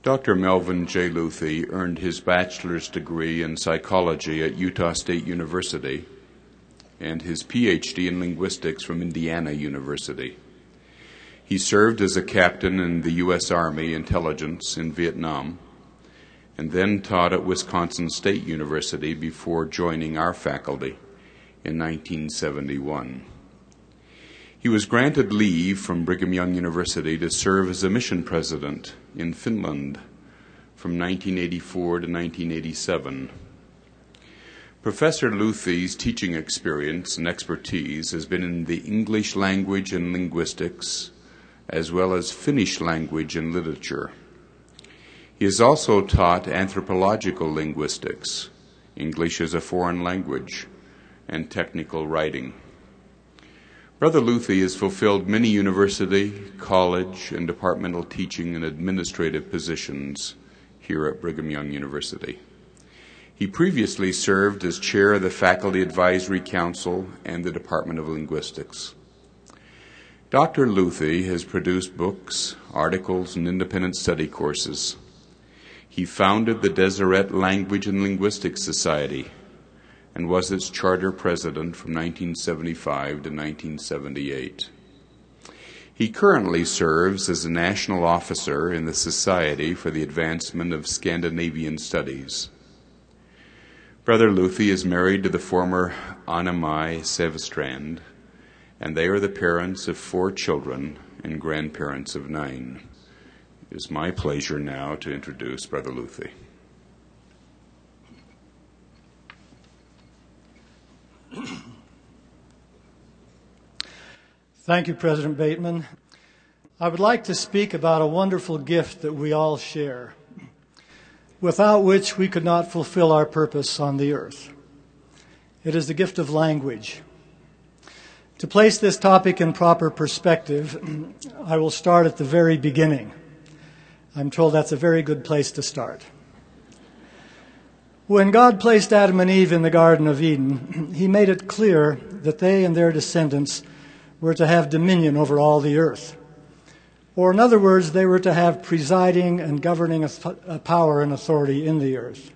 Dr. Melvin J. Luthi earned his bachelor's degree in psychology at Utah State University and his PhD in linguistics from Indiana University. He served as a captain in the U.S. Army Intelligence in Vietnam and then taught at Wisconsin State University before joining our faculty in 1971. He was granted leave from Brigham Young University to serve as a mission president in Finland from 1984 to 1987. Professor Luthi's teaching experience and expertise has been in the English language and linguistics, as well as Finnish language and literature. He has also taught anthropological linguistics, English as a foreign language, and technical writing. Brother Luthi has fulfilled many university, college, and departmental teaching and administrative positions here at Brigham Young University. He previously served as chair of the Faculty Advisory Council and the Department of Linguistics. Dr. Luthi has produced books, articles, and independent study courses. He founded the Deseret Language and Linguistics Society and was its charter president from 1975 to 1978. He currently serves as a national officer in the Society for the Advancement of Scandinavian Studies. Brother Luthi is married to the former Anna-Mai Sevstrand, and they are the parents of 4 children and grandparents of 9. It is my pleasure now to introduce Brother Luthi. Thank you, President Bateman. I would like to speak about a wonderful gift that we all share, without which we could not fulfill our purpose on the earth. It is the gift of language. To place this topic in proper perspective, I will start at the very beginning. I'm told that's a very good place to start. When God placed Adam and Eve in the Garden of Eden, He made it clear that they and their descendants were to have dominion over all the earth. Or in other words, they were to have presiding and governing power and authority in the earth.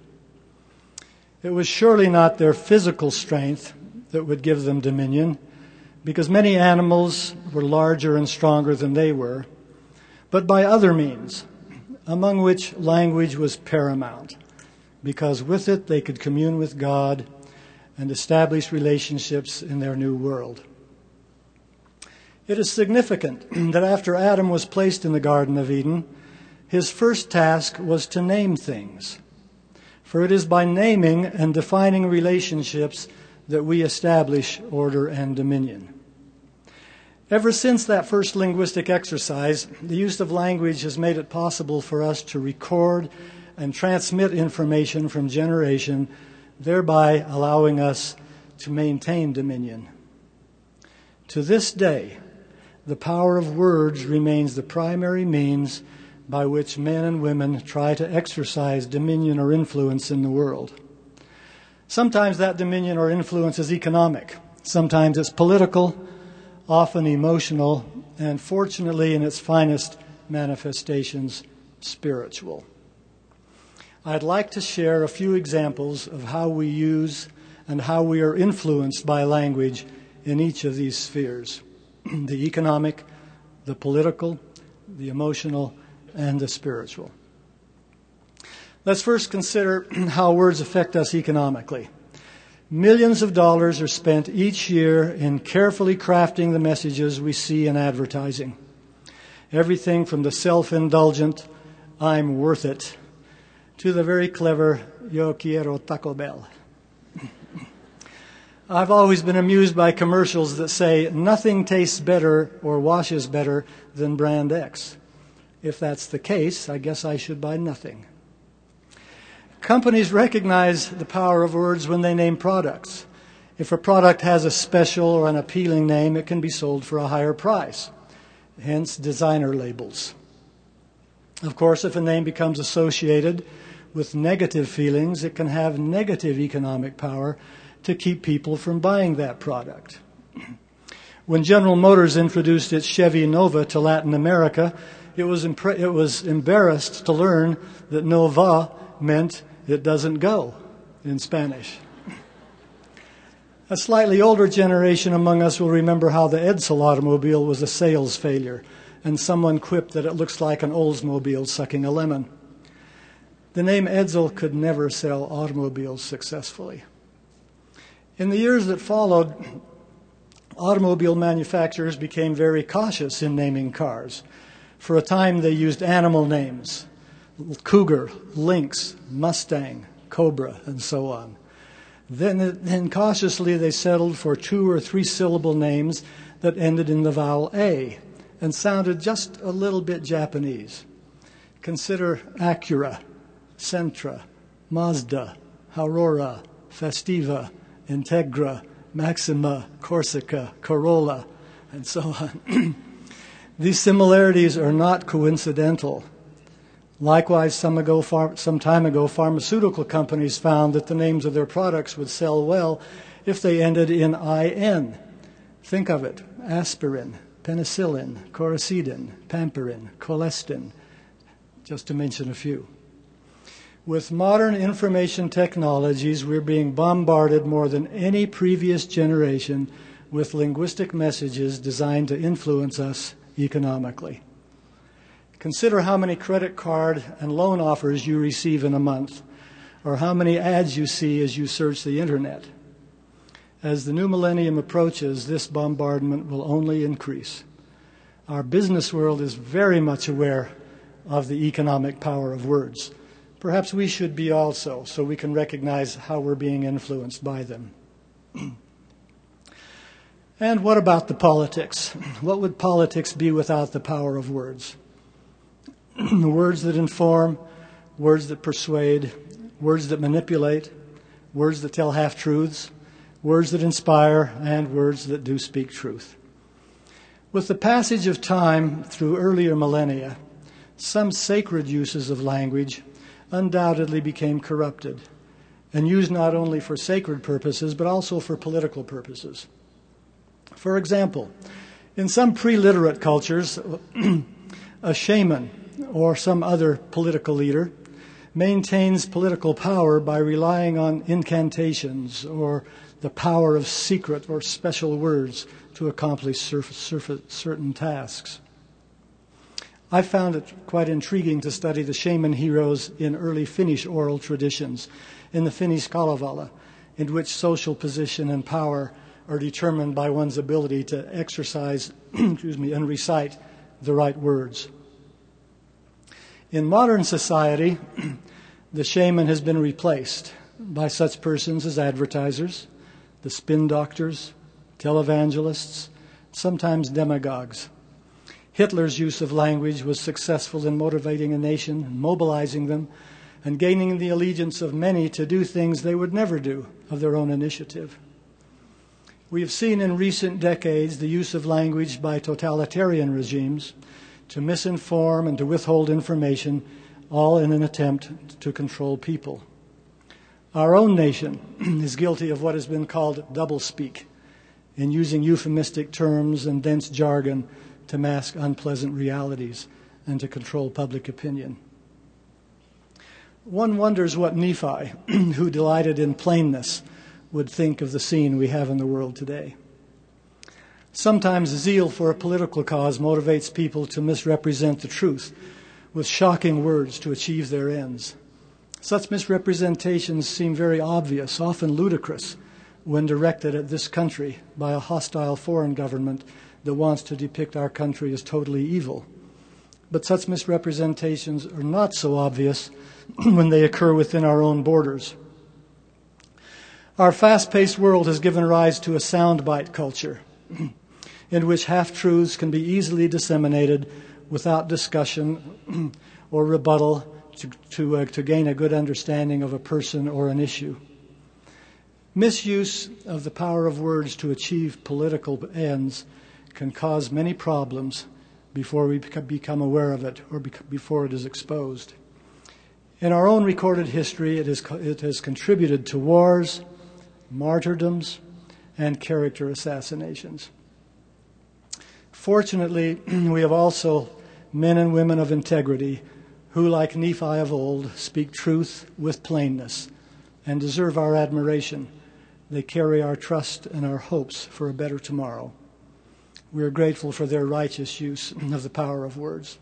It was surely not their physical strength that would give them dominion, because many animals were larger and stronger than they were, but by other means, among which language was paramount, because with it they could commune with God and establish relationships in their new world. It is significant that after Adam was placed in the Garden of Eden, his first task was to name things. For it is by naming and defining relationships that we establish order and dominion. Ever since that first linguistic exercise, the use of language has made it possible for us to record and transmit information from generation, thereby allowing us to maintain dominion. To this day, the power of words remains the primary means by which men and women try to exercise dominion or influence in the world. Sometimes that dominion or influence is economic. Sometimes it's political, often emotional, and fortunately in its finest manifestations, spiritual. I'd like to share a few examples of how we use and how we are influenced by language in each of these spheres: the economic, the political, the emotional, and the spiritual. Let's first consider how words affect us economically. Millions of dollars are spent each year in carefully crafting the messages we see in advertising. Everything from the self-indulgent, "I'm worth it," to the very clever, "Yo quiero Taco Bell." I've always been amused by commercials that say nothing tastes better or washes better than brand X. If that's the case, I guess I should buy nothing. Companies recognize the power of words when they name products. If a product has a special or an appealing name, it can be sold for a higher price, hence designer labels. Of course, if a name becomes associated with negative feelings, it can have negative economic power to keep people from buying that product. When General Motors introduced its Chevy Nova to Latin America, it was embarrassed to learn that no va meant it doesn't go in Spanish. A slightly older generation among us will remember how the Edsel automobile was a sales failure, and someone quipped that it looks like an Oldsmobile sucking a lemon. The name Edsel could never sell automobiles successfully. In the years that followed, automobile manufacturers became very cautious in naming cars. For a time, they used animal names: Cougar, Lynx, Mustang, Cobra, and so on. Then cautiously they settled for 2 or 3 syllable names that ended in the vowel A and sounded just a little bit Japanese. Consider Acura, Sentra, Mazda, Aurora, Festiva, Integra, Maxima, Corsica, Corolla, and so on. These similarities are not coincidental. Likewise, some time ago, pharmaceutical companies found that the names of their products would sell well if they ended in IN. Think of it: aspirin, penicillin, coricidin, pamperin, colestin, just to mention a few. With modern information technologies, we're being bombarded more than any previous generation with linguistic messages designed to influence us economically. Consider how many credit card and loan offers you receive in a month, or how many ads you see as you search the internet. As the new millennium approaches, this bombardment will only increase. Our business world is very much aware of the economic power of words. Perhaps we should be also, so we can recognize how we're being influenced by them. And what about the politics? What would politics be without the power of words? Words that inform, words that persuade, words that manipulate, words that tell half-truths, words that inspire, and words that do speak truth. With the passage of time through earlier millennia, some sacred uses of language undoubtedly became corrupted and used not only for sacred purposes but also for political purposes. For example, in some pre-literate cultures, a shaman or some other political leader maintains political power by relying on incantations or the power of secret or special words to accomplish certain tasks. I found it quite intriguing to study the shaman heroes in early Finnish oral traditions, in the Finnish Kalevala, in which social position and power are determined by one's ability to exercise and recite the right words. In modern society, the shaman has been replaced by such persons as advertisers, the spin doctors, televangelists, sometimes demagogues. Hitler's use of language was successful in motivating a nation, mobilizing them, and gaining the allegiance of many to do things they would never do of their own initiative. We have seen in recent decades the use of language by totalitarian regimes to misinform and to withhold information, all in an attempt to control people. Our own nation is guilty of what has been called doublespeak, in using euphemistic terms and dense jargon to mask unpleasant realities and to control public opinion. One wonders what Nephi, who delighted in plainness, would think of the scene we have in the world today. Sometimes zeal for a political cause motivates people to misrepresent the truth with shocking words to achieve their ends. Such misrepresentations seem very obvious, often ludicrous, when directed at this country by a hostile foreign government that wants to depict our country as totally evil. But such misrepresentations are not so obvious when they occur within our own borders. Our fast-paced world has given rise to a soundbite culture in which half-truths can be easily disseminated without discussion or rebuttal to gain a good understanding of a person or an issue. Misuse of the power of words to achieve political ends can cause many problems before we become aware of it or before it is exposed. In our own recorded history, it has contributed to wars, martyrdoms, and character assassinations. Fortunately, we have also men and women of integrity who, like Nephi of old, speak truth with plainness and deserve our admiration. They carry our trust and our hopes for a better tomorrow. We are grateful for their righteous use of the power of words.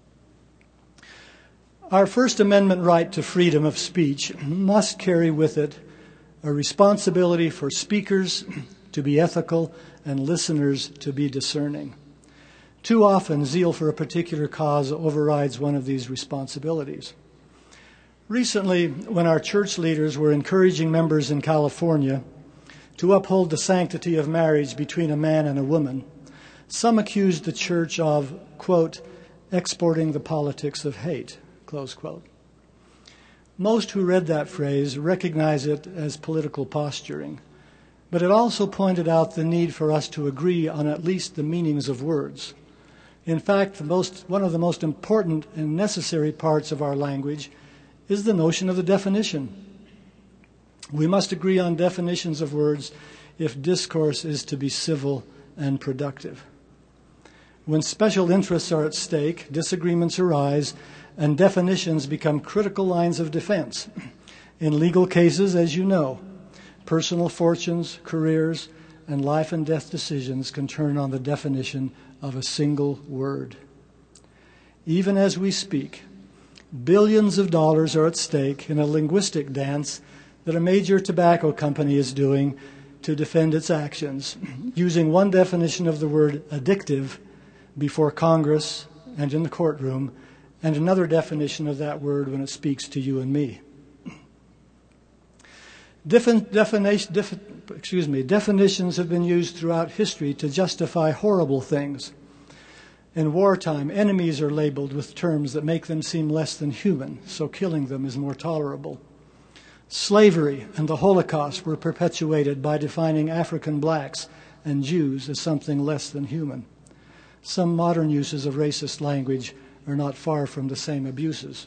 Our First Amendment right to freedom of speech must carry with it a responsibility for speakers to be ethical and listeners to be discerning. Too often, zeal for a particular cause overrides one of these responsibilities. Recently, when our church leaders were encouraging members in California to uphold the sanctity of marriage between a man and a woman, some accused the church of, quote, exporting the politics of hate, close quote. Most who read that phrase recognize it as political posturing, but it also pointed out the need for us to agree on at least the meanings of words. In fact, one of the most important and necessary parts of our language is the notion of the definition. We must agree on definitions of words if discourse is to be civil and productive. When special interests are at stake, disagreements arise, and definitions become critical lines of defense. In legal cases, as you know, personal fortunes, careers, and life and death decisions can turn on the definition of a single word. Even as we speak, billions of dollars are at stake in a linguistic dance that a major tobacco company is doing to defend its actions, using one definition of the word addictive before Congress and in the courtroom, and another definition of that word when it speaks to you and me. Definitions have been used throughout history to justify horrible things. In wartime, enemies are labeled with terms that make them seem less than human, so killing them is more tolerable. Slavery and the Holocaust were perpetuated by defining African blacks and Jews as something less than human. Some modern uses of racist language are not far from the same abuses.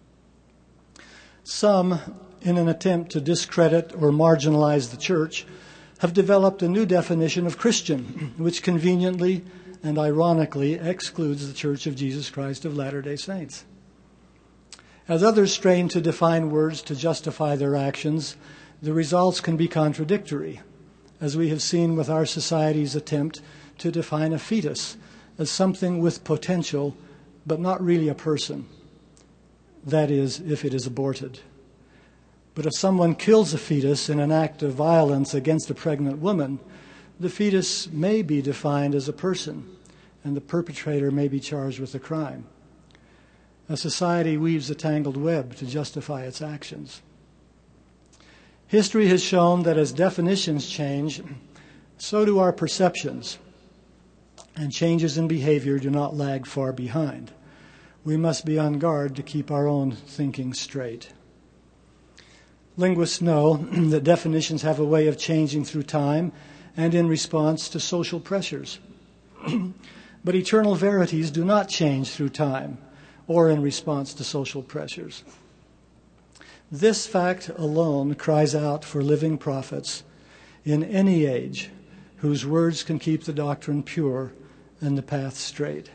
Some, in an attempt to discredit or marginalize the church, have developed a new definition of Christian, which conveniently and ironically excludes the Church of Jesus Christ of Latter-day Saints. As others strain to define words to justify their actions, the results can be contradictory, as we have seen with our society's attempt to define a fetus as something with potential, but not really a person. That is, if it is aborted. But if someone kills a fetus in an act of violence against a pregnant woman, the fetus may be defined as a person, and the perpetrator may be charged with a crime. A society weaves a tangled web to justify its actions. History has shown that as definitions change, so do our perceptions, and changes in behavior do not lag far behind. We must be on guard to keep our own thinking straight. Linguists know that definitions have a way of changing through time and in response to social pressures. But eternal verities do not change through time or in response to social pressures. This fact alone cries out for living prophets in any age whose words can keep the doctrine pure and the path straight.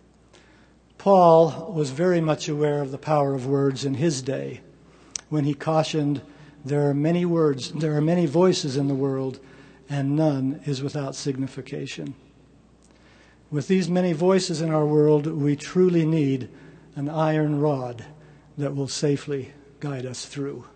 Paul was very much aware of the power of words in his day when he cautioned, there are many voices in the world, and none is without signification. With these many voices in our world, we truly need an iron rod that will safely guide us through.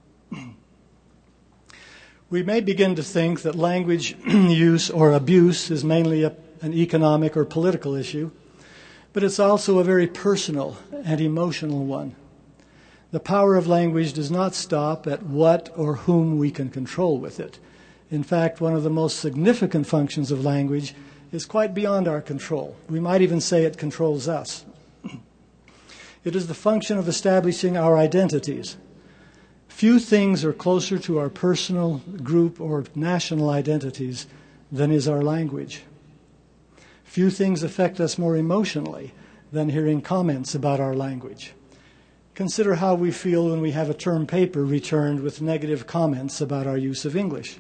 We may begin to think that language use or abuse is mainly an economic or political issue, but it's also a very personal and emotional one. The power of language does not stop at what or whom we can control with it. In fact, one of the most significant functions of language is quite beyond our control. We might even say it controls us. It is the function of establishing our identities. Few things are closer to our personal, group, or national identities than is our language. Few things affect us more emotionally than hearing comments about our language. Consider how we feel when we have a term paper returned with negative comments about our use of English.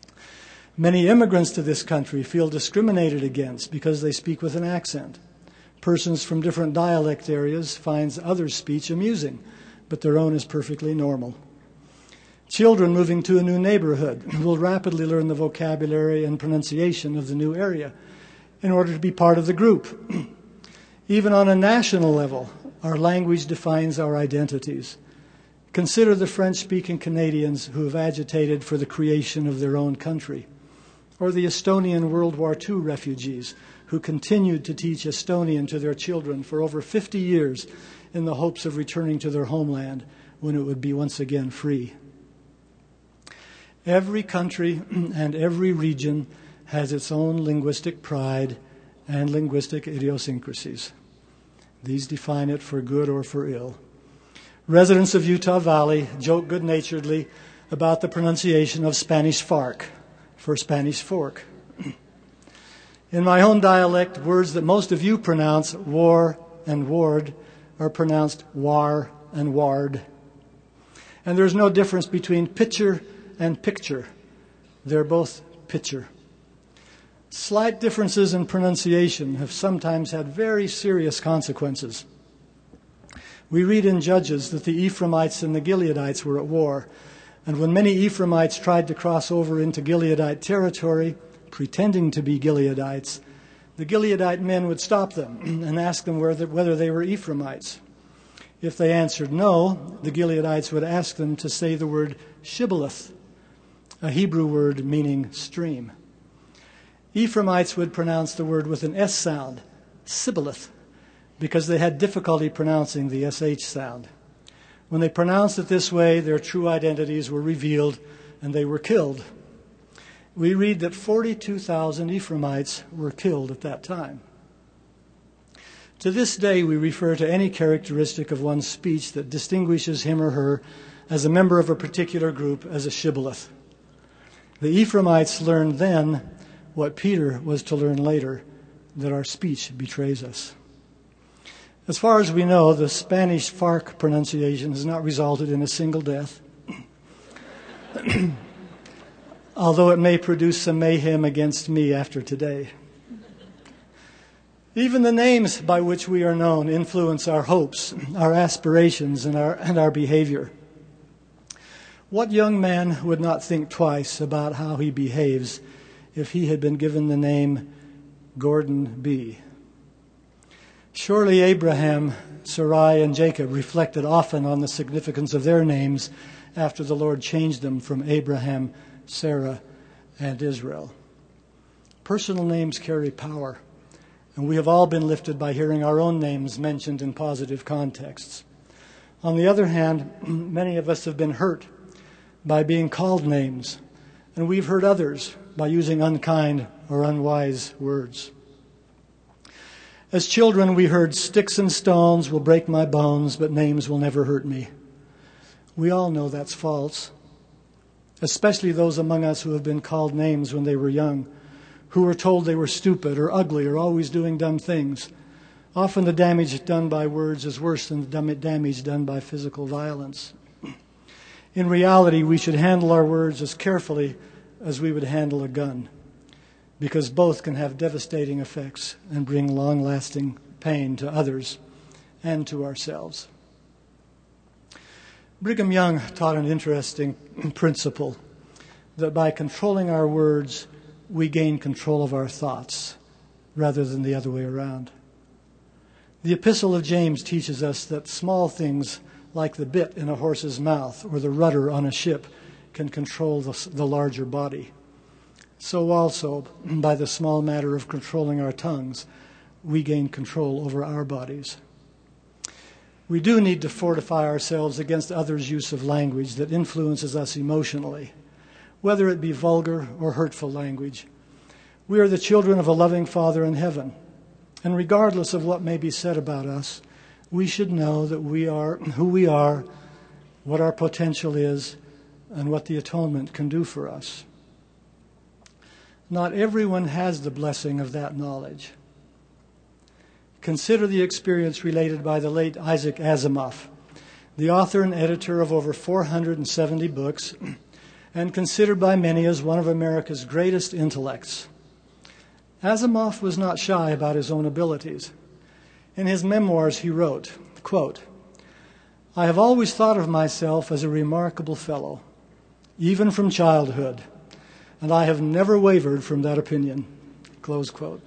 Many immigrants to this country feel discriminated against because they speak with an accent. Persons from different dialect areas find others' speech amusing, but their own is perfectly normal. Children moving to a new neighborhood will rapidly learn the vocabulary and pronunciation of the new area in order to be part of the group. Even on a national level, our language defines our identities. Consider the French-speaking Canadians who have agitated for the creation of their own country, or the Estonian World War II refugees who continued to teach Estonian to their children for over 50 years in the hopes of returning to their homeland when it would be once again free. Every country and every region has its own linguistic pride and linguistic idiosyncrasies. These define it for good or for ill. Residents of Utah Valley joke good-naturedly about the pronunciation of Spanish FARC for Spanish fork. In my own dialect, words that most of you pronounce war and ward are pronounced war and ward. And there's no difference between pitcher and picture. They're both pitcher. Slight differences in pronunciation have sometimes had very serious consequences. We read in Judges that the Ephraimites and the Gileadites were at war, and when many Ephraimites tried to cross over into Gileadite territory, pretending to be Gileadites, the Gileadite men would stop them and ask them whether they were Ephraimites. If they answered no, the Gileadites would ask them to say the word Shibboleth, a Hebrew word meaning stream. Ephraimites would pronounce the word with an S sound, Sibboleth, because they had difficulty pronouncing the SH sound. When they pronounced it this way, their true identities were revealed and they were killed. We read that 42,000 Ephraimites were killed at that time. To this day, we refer to any characteristic of one's speech that distinguishes him or her as a member of a particular group as a shibboleth. The Ephraimites learned then what Peter was to learn later, that our speech betrays us. As far as we know, the Spanish FARC pronunciation has not resulted in a single death, although it may produce some mayhem against me after today. Even the names by which we are known influence our hopes, our aspirations, and our behavior. What young man would not think twice about how he behaves if he had been given the name Gordon B? Surely Abraham, Sarai, and Jacob reflected often on the significance of their names after the Lord changed them from Abraham, Sarah, and Israel. Personal names carry power, and we have all been lifted by hearing our own names mentioned in positive contexts. On the other hand, many of us have been hurt by being called names, and we've hurt others by using unkind or unwise words. As children, we heard, "Sticks and stones will break my bones, but names will never hurt me." We all know that's false, especially those among us who have been called names when they were young, who were told they were stupid or ugly or always doing dumb things. Often the damage done by words is worse than the damage done by physical violence. In reality, we should handle our words as carefully as we would handle a gun, because both can have devastating effects and bring long-lasting pain to others and to ourselves. Brigham Young taught an interesting principle, that by controlling our words, we gain control of our thoughts rather than the other way around. The Epistle of James teaches us that small things like the bit in a horse's mouth or the rudder on a ship can control the larger body. So also, by the small matter of controlling our tongues, we gain control over our bodies. We do need to fortify ourselves against others' use of language that influences us emotionally, whether it be vulgar or hurtful language. We are the children of a loving Father in heaven, and regardless of what may be said about us, we should know that we are who we are, what our potential is, and what the atonement can do for us. Not everyone has the blessing of that knowledge. Consider the experience related by the late Isaac Asimov, the author and editor of over 470 books, and considered by many as one of America's greatest intellects. Asimov was not shy about his own abilities. In his memoirs, he wrote, quote, "I have always thought of myself as a remarkable fellow, even from childhood, and I have never wavered from that opinion." Close quote.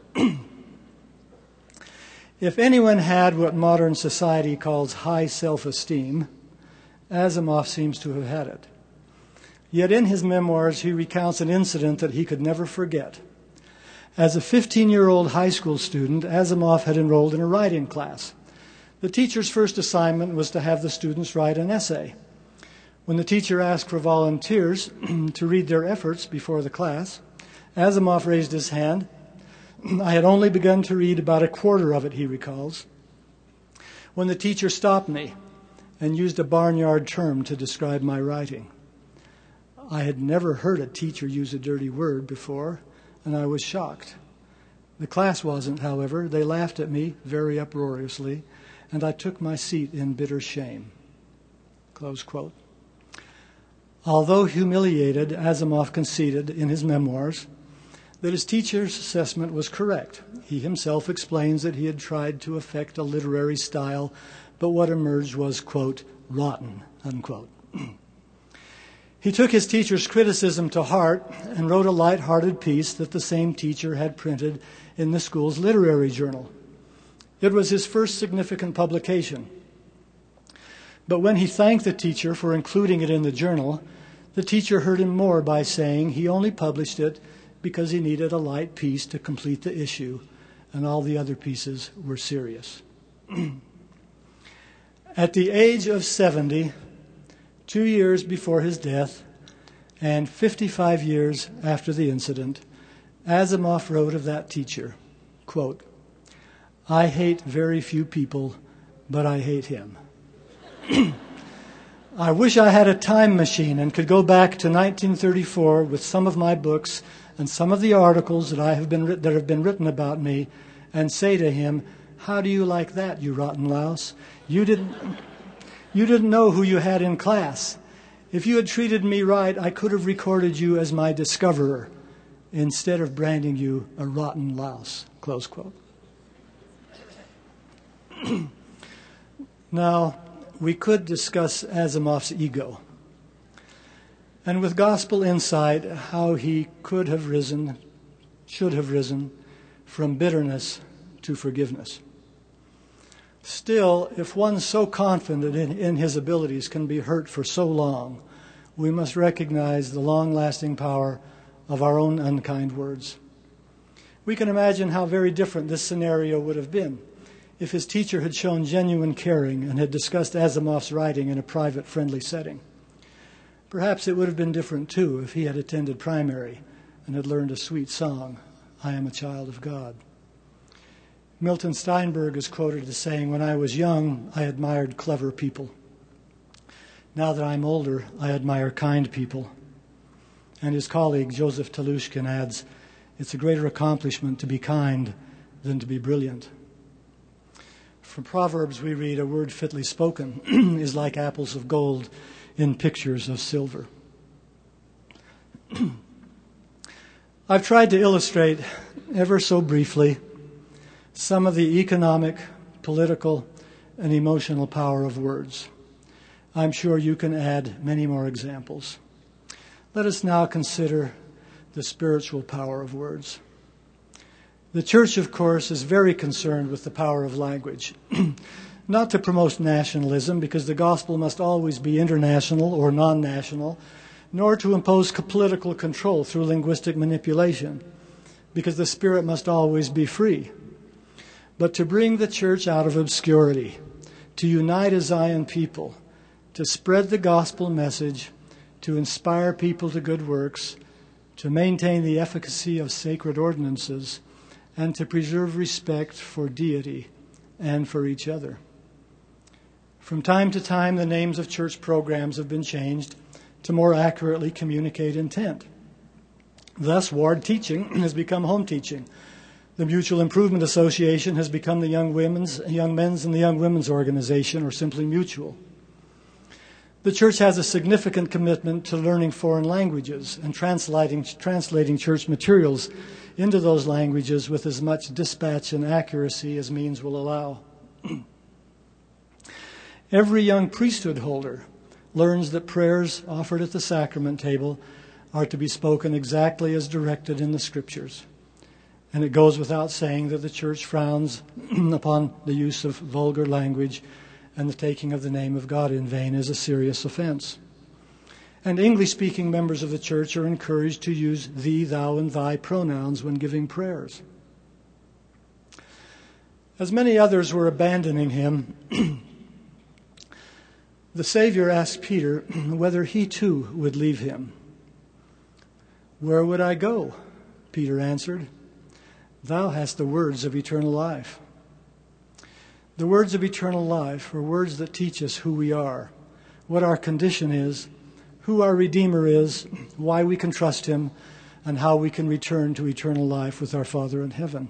If anyone had what modern society calls high self-esteem, Asimov seems to have had it. Yet in his memoirs, he recounts an incident that he could never forget. As a 15-year-old high school student, Asimov had enrolled in a writing class. The teacher's first assignment was to have the students write an essay. When the teacher asked for volunteers to read their efforts before the class, Asimov raised his hand. I had only begun to read about a quarter of it, he recalls, when the teacher stopped me and used a barnyard term to describe my writing. I had never heard a teacher use a dirty word before, and I was shocked. The class wasn't, however. They laughed at me very uproariously, and I took my seat in bitter shame. Close quote. Although humiliated, Asimov conceded in his memoirs that his teacher's assessment was correct. He himself explains that he had tried to affect a literary style, but what emerged was, quote, rotten, unquote. He took his teacher's criticism to heart and wrote a light-hearted piece that the same teacher had printed in the school's literary journal. It was his first significant publication. But when he thanked the teacher for including it in the journal, the teacher hurt him more by saying he only published it because he needed a light piece to complete the issue, and all the other pieces were serious. At the age of 70, 2 years before his death, and 55 years after the incident, Asimov wrote of that teacher, quote, "I hate very few people, but I hate him." I wish I had a time machine and could go back to 1934 with some of my books and some of the articles that have been written about me, and say to him, "How do you like that, you rotten louse? You didn't know who you had in class. If you had treated me right, I could have recorded you as my discoverer instead of branding you a rotten louse." Close quote. Now, we could discuss Asimov's ego, and with gospel insight, how he could have risen, should have risen, from bitterness to forgiveness. Still, if one so confident in his abilities can be hurt for so long, we must recognize the long-lasting power of our own unkind words. We can imagine how very different this scenario would have been if his teacher had shown genuine caring and had discussed Asimov's writing in a private, friendly setting. Perhaps it would have been different, too, if he had attended primary and had learned a sweet song, "I Am a Child of God." Milton Steinberg is quoted as saying, "When I was young, I admired clever people. Now that I'm older, I admire kind people." And his colleague, Joseph Telushkin, adds, "It's a greater accomplishment to be kind than to be brilliant." From Proverbs we read, "A word fitly spoken is like apples of gold in pictures of silver." I've tried to illustrate, ever so briefly, some of the economic, political, and emotional power of words. I'm sure you can add many more examples. Let us now consider the spiritual power of words. The church, of course, is very concerned with the power of language. Not to promote nationalism, because the gospel must always be international or non-national, nor to impose political control through linguistic manipulation, because the spirit must always be free. But to bring the church out of obscurity, to unite a Zion people, to spread the gospel message, to inspire people to good works, to maintain the efficacy of sacred ordinances, and to preserve respect for deity and for each other. From time to time, the names of church programs have been changed to more accurately communicate intent. Thus, Ward Teaching has become Home Teaching. The Mutual Improvement Association has become the Young Men's and the Young Women's Organization, or simply Mutual. The church has a significant commitment to learning foreign languages and translating church materials into those languages with as much dispatch and accuracy as means will allow. Every young priesthood holder learns that prayers offered at the sacrament table are to be spoken exactly as directed in the Scriptures. And it goes without saying that the Church frowns upon the use of vulgar language, and the taking of the name of God in vain is a serious offense. And English-speaking members of the Church are encouraged to use thee, thou, and thy pronouns when giving prayers. As many others were abandoning him, the Savior asked Peter whether he too would leave him. "Where would I go?" Peter answered. "Thou hast the words of eternal life." The words of eternal life are words that teach us who we are, what our condition is, who our Redeemer is, why we can trust him, and how we can return to eternal life with our Father in heaven.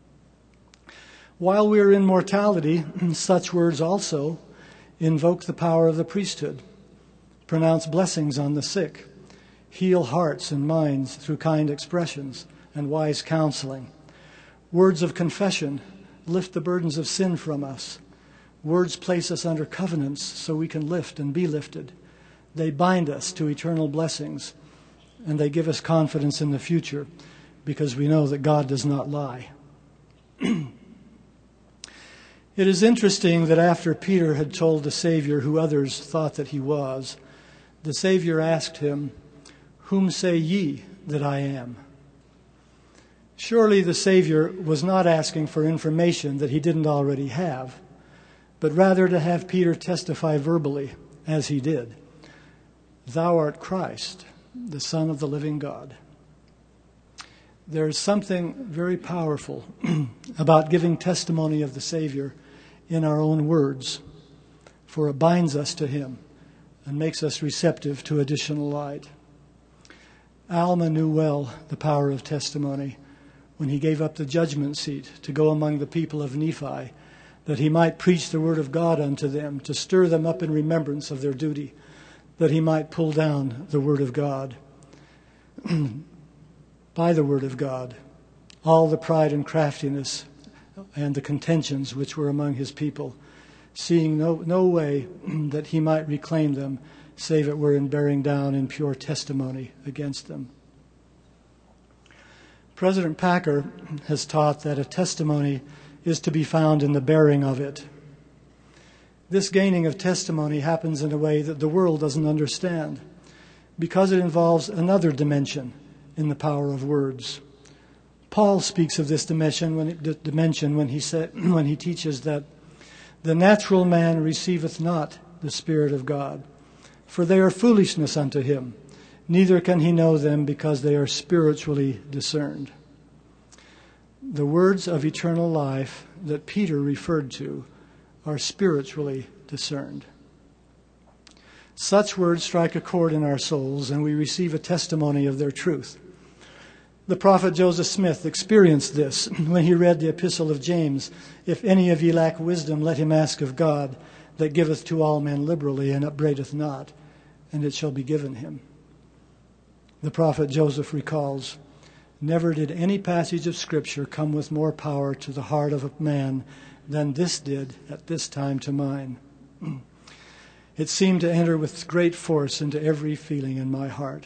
While we are in mortality, such words also invoke the power of the priesthood, pronounce blessings on the sick, heal hearts and minds through kind expressions and wise counseling. Words of confession lift the burdens of sin from us. Words place us under covenants so we can lift and be lifted. They bind us to eternal blessings, and they give us confidence in the future because we know that God does not lie. It is interesting that after Peter had told the Savior who others thought that he was, the Savior asked him, "Whom say ye that I am?" Surely the Savior was not asking for information that he didn't already have, but rather to have Peter testify verbally, as he did, "Thou art Christ, the Son of the living God." There is something very powerful about giving testimony of the Savior in our own words, for it binds us to him and makes us receptive to additional light. Alma knew well the power of testimony when he gave up the judgment seat to go among the people of Nephi, that he might preach the word of God unto them, to stir them up in remembrance of their duty, that he might pull down the word of God. By the word of God, all the pride and craftiness and the contentions which were among his people, seeing no way that he might reclaim them, save it were in bearing down in pure testimony against them. President Packer has taught that a testimony is to be found in the bearing of it. This gaining of testimony happens in a way that the world doesn't understand, because it involves another dimension in the power of words. Paul speaks of this dimension when he teaches that the natural man receiveth not the Spirit of God, for they are foolishness unto him, neither can he know them because they are spiritually discerned. The words of eternal life that Peter referred to are spiritually discerned. Such words strike a chord in our souls, and we receive a testimony of their truth. The prophet Joseph Smith experienced this when he read the epistle of James. "If any of ye lack wisdom, let him ask of God, that giveth to all men liberally, and upbraideth not, and it shall be given him." The prophet Joseph recalls, "Never did any passage of Scripture come with more power to the heart of a man than this did at this time to mine. It seemed to enter with great force into every feeling in my heart."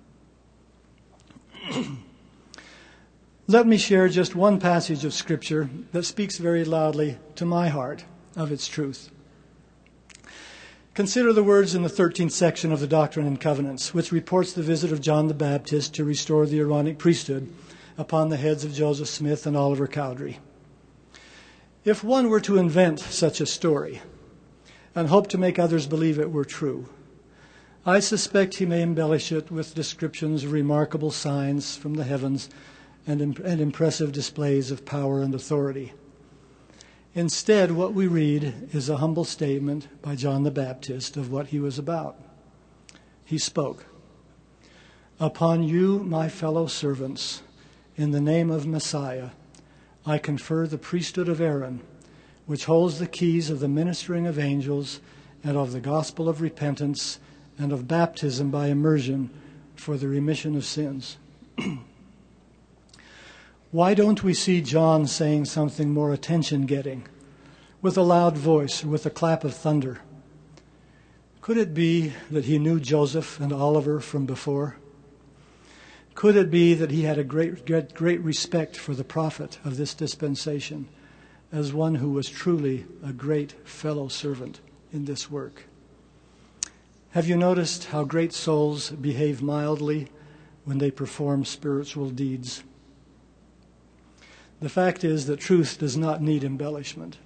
Let me share just one passage of Scripture that speaks very loudly to my heart of its truth. Consider the words in the 13th section of the Doctrine and Covenants, which reports the visit of John the Baptist to restore the Aaronic priesthood upon the heads of Joseph Smith and Oliver Cowdery. If one were to invent such a story and hope to make others believe it were true, I suspect he may embellish it with descriptions of remarkable signs from the heavens and impressive displays of power and authority. Instead, what we read is a humble statement by John the Baptist of what he was about. He spoke, "Upon you, my fellow servants, in the name of Messiah, I confer the priesthood of Aaron, which holds the keys of the ministering of angels and of the gospel of repentance and of baptism by immersion for the remission of sins." Why don't we see John saying something more attention-getting? with a loud voice, or with a clap of thunder? Could it be that he knew Joseph and Oliver from before? Could it be that he had a great respect for the prophet of this dispensation as one who was truly a great fellow servant in this work? Have you noticed how great souls behave mildly when they perform spiritual deeds? The fact is that truth does not need embellishment.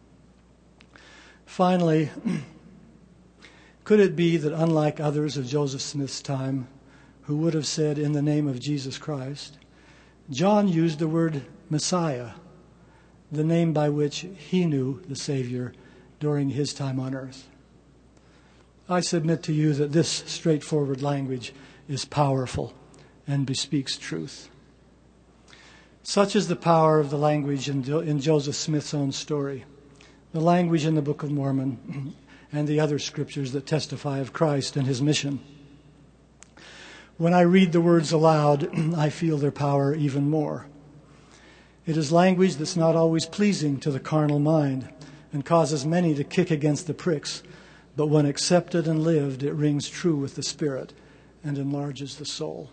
Finally, could it be that unlike others of Joseph Smith's time, who would have said, "In the name of Jesus Christ," John used the word Messiah, the name by which he knew the Savior during his time on earth? I submit to you that this straightforward language is powerful and bespeaks truth. Such is the power of the language in Joseph Smith's own story, the language in the Book of Mormon, and the other scriptures that testify of Christ and his mission. When I read the words aloud, I feel their power even more. It is language that's not always pleasing to the carnal mind and causes many to kick against the pricks, but when accepted and lived, it rings true with the Spirit and enlarges the soul.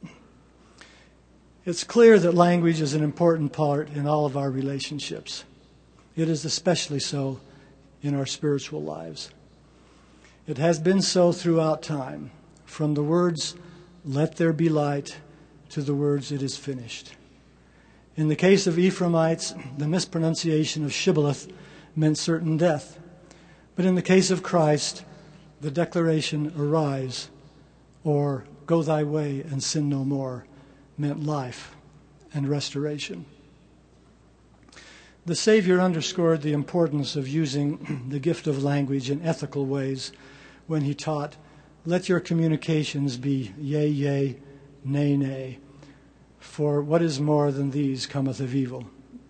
It's clear that language is an important part in all of our relationships. It is especially so in our spiritual lives. It has been so throughout time, from the words, "Let there be light," to the words, "It is finished." In the case of Ephraimites, the mispronunciation of Shibboleth meant certain death. But in the case of Christ, the declaration, "Arise," or "Go thy way and sin no more," meant life and restoration. The Savior underscored the importance of using the gift of language in ethical ways when he taught, "Let your communications be yea, yea, nay, nay, for what is more than these cometh of evil."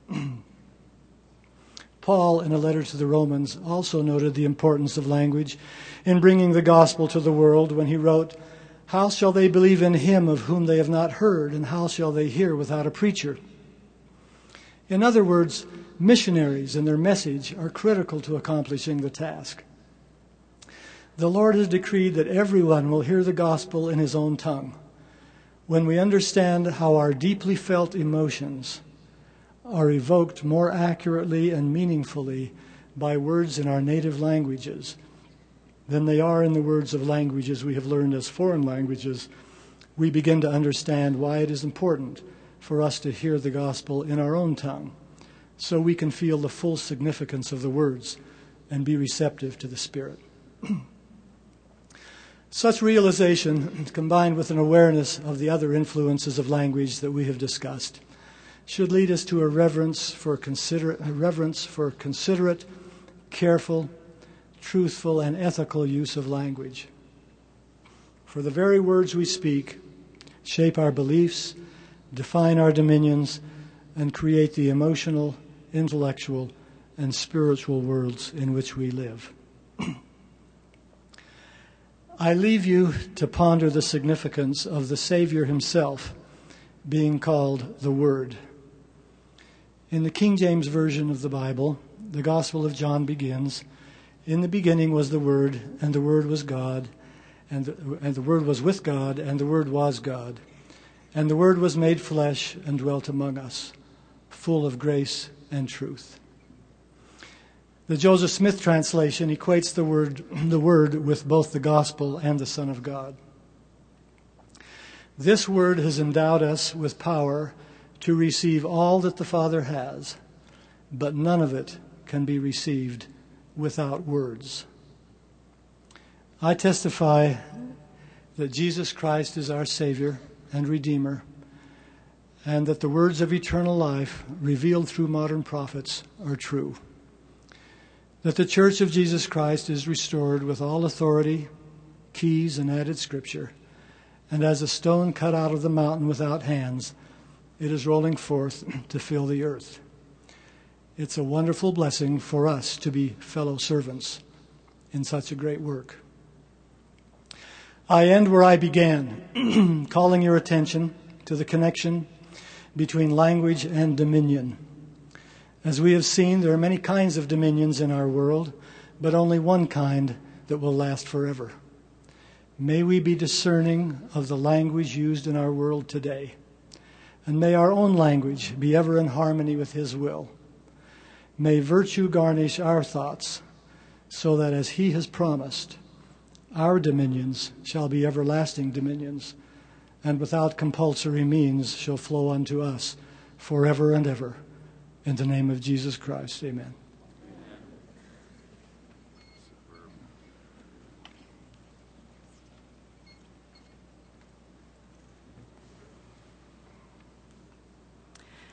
Paul, in a letter to the Romans, also noted the importance of language in bringing the gospel to the world when he wrote, "How shall they believe in him of whom they have not heard, and how shall they hear without a preacher?" In other words, missionaries and their message are critical to accomplishing the task. The Lord has decreed that everyone will hear the gospel in his own tongue. When we understand how our deeply felt emotions are evoked more accurately and meaningfully by words in our native languages than they are in the words of languages we have learned as foreign languages, we begin to understand why it is important for us to hear the gospel in our own tongue, so we can feel the full significance of the words and be receptive to the Spirit. Such realization, combined with an awareness of the other influences of language that we have discussed, should lead us to a reverence for considerate, careful, truthful, and ethical use of language. For the very words we speak shape our beliefs, define our dominions, and create the emotional, intellectual, and spiritual worlds in which we live. I leave you to ponder the significance of the Savior himself being called the Word. In the King James Version of the Bible, the Gospel of John begins, "In the beginning was the Word, and the Word was God, and the Word was with God, and the Word was God. And the Word was made flesh and dwelt among us, full of grace and truth." The Joseph Smith translation equates the word with both the gospel and the Son of God. This word has endowed us with power to receive all that the Father has, but none of it can be received without words. I testify that Jesus Christ is our Savior and Redeemer, and that the words of eternal life revealed through modern prophets are true. That the Church of Jesus Christ is restored with all authority, keys, and added scripture, and as a stone cut out of the mountain without hands, it is rolling forth to fill the earth. It's a wonderful blessing for us to be fellow servants in such a great work. I end where I began, calling your attention to the connection between language and dominion. As we have seen, there are many kinds of dominions in our world, but only one kind that will last forever. May we be discerning of the language used in our world today, and may our own language be ever in harmony with His will. May virtue garnish our thoughts, so that as He has promised, our dominions shall be everlasting dominions, and without compulsory means shall flow unto us forever and ever. In the name of Jesus Christ, amen.